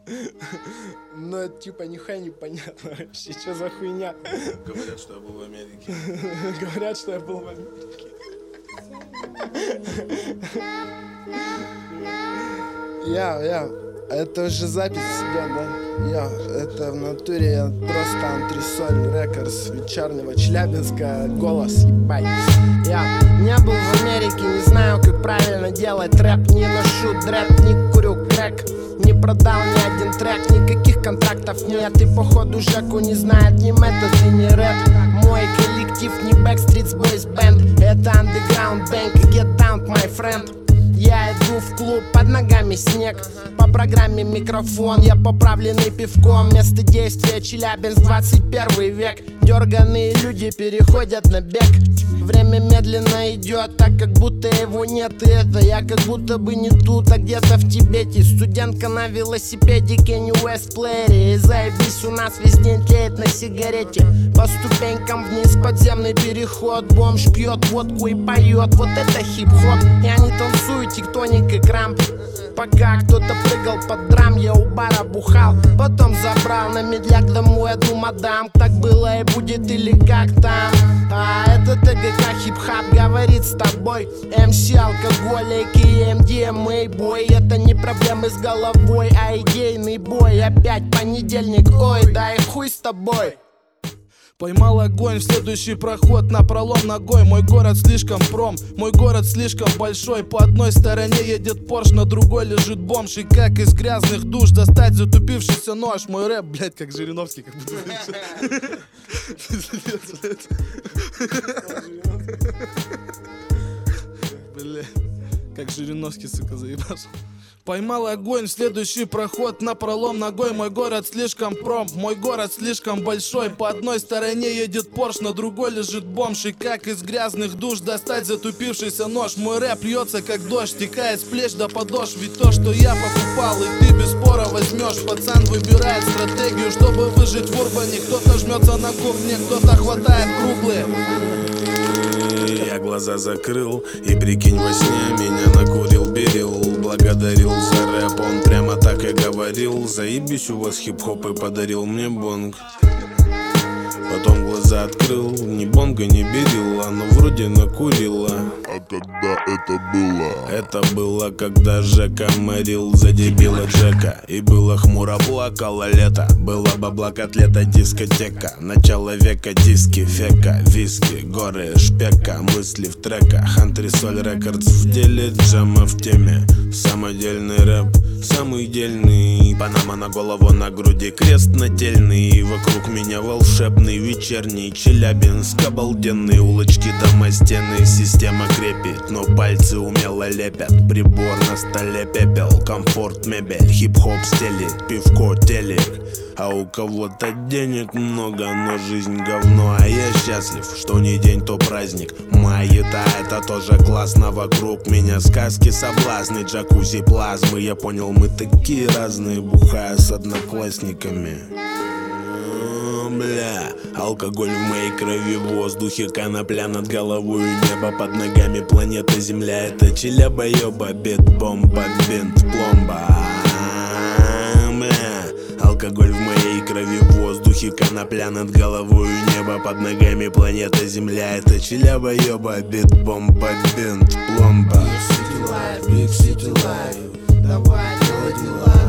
Но типа нихуя непонятно вообще, что за хуйня. Говорят, что я был в Америке. Говорят, что я был в Америке. Это уже запись идет, да? Это в натуре, я просто Антресоль Рекордс вечернего Челябинска, голос, ебать. Я не был в Америке, не знаю, как правильно делать рэп. Не ношу дрэп, не курю крэк, не продал ни один трек, никаких контрактов нет. И походу Жеку не знает ни метод и ни рэп. Мой коллектив не Backstreet Boys Band, это Underground Bank, get down, my friend. Я иду в клуб, под ногами снег, по программе микрофон, я поправленный пивком. Место действия Челябинск, 21 век. Дерганые люди переходят на бег. Время медленно идет, так как будто его нет. И это я как будто бы не тут, а где-то в Тибете. Студентка на велосипеде, Kanye West плеере. И заебись, у нас весь день тлеет на сигарете. По ступенькам вниз подземный переход. Бомж пьет водку и поет, вот это хип-хоп. И они танцуют тектоник и крамп. Пока кто-то прыгал под драм, я у бара бухал. Потом забрал на медляк домой одну мадам. Так было и будет или как там. А это ТГК хип-хап говорит с тобой. МС алкоголик и MDMA бой. Это не проблемы с головой, а идейный бой. Опять понедельник, ой, да и хуй с тобой. Поймал огонь в следующий проход, на пролом ногой. Мой город слишком пром, мой город слишком большой. По одной стороне едет Порш, на другой лежит бомж. И как из грязных душ достать затупившийся нож? Мой рэп, блять, как Жириновский, как будто. Бля, как Жириновский, сука, заебался. Поймал огонь в следующий проход, на пролом ногой. Мой город слишком пром, мой город слишком большой. По одной стороне едет Порш, на другой лежит бомж. И как из грязных душ достать затупившийся нож? Мой рэп льется как дождь, текает с плеч до подошв. Ведь то, что я покупал, и ты без спора возьмешь. Пацан выбирает стратегию, чтобы выжить в урбане. Кто-то жмется на кухне, кто-то хватает круглые. Я глаза закрыл, и прикинь, во сне меня накурил Берил. Благодарил за рэп, он прямо так и говорил. Заебись, у вас хип-хоп, и подарил мне бонг. Потом глаза открыл, ни бонга не берила, но вроде накурила. А когда это было? Это было, когда Жека морил за дебила Джека. И было хмуро, плакало лето. Было бабла, котлета, дискотека. Начало века, диски, фека, виски, горы, шпека. Мысли в треках, Антресоль Рекордс в деле, джема в теме. Самодельный рэп, самый дельный. Панама на голову, на груди крест нательный. Вокруг меня волшебный вечерний Челябинск, обалденные улочки, дома, стены. Система крепит, но пальцы умело лепят. Прибор на столе, пепел, комфорт, мебель. Хип-хоп стелит, пивко, телек. А у кого-то денег много, но жизнь говно. А я счастлив, что не день, то праздник. Маята, это тоже классно. Вокруг меня сказки, соблазны, джакузи, плазмы. Я понял, мы такие разные, бухая с одноклассниками. Бля, алкоголь в моей крови, в воздухе, конопля над головой, небо под ногами, планета Земля. Это Челяба, ёба, бит, бомба, бинт, пломба. Бля, алкоголь в моей крови, в воздухе, конопля над головой, небо под ногами, планета Земля. Это Челяба, ёба, бит, бомба, бинт, пломба. Big City Life, давай делай дела.